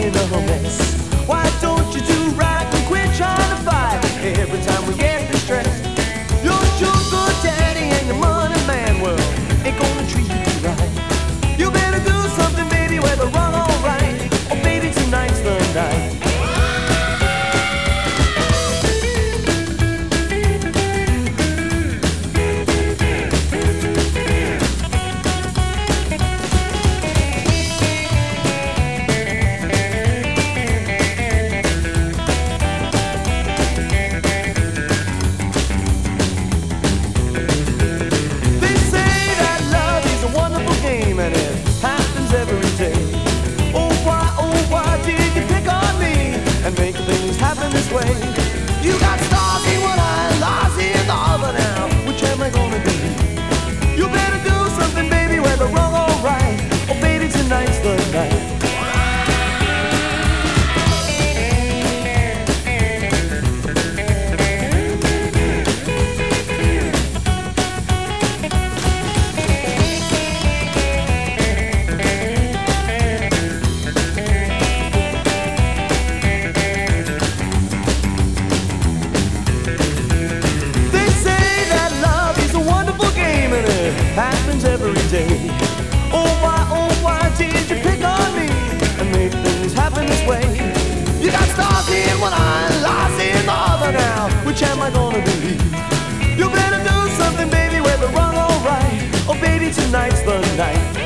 in a mess. Why don't you do right and quit trying to fight every time we get distressed? Your sugar daddy and your money man, well, ain't gonna treat you right. You better do something, baby, whether wrong or right. Oh, baby, tonight's the night. This way. You got stars in one eye, stars in the other now. Which am I gonna be? You better do something, baby, whether wrong or right. Oh, baby, tonight's the night. Happens every day. Oh why did you pick on me and make things happen this way? You got stars in one eye, lies in the other now. Which am I gonna believe? You better do something, baby, whether wrong or right. Oh, baby, tonight's the night.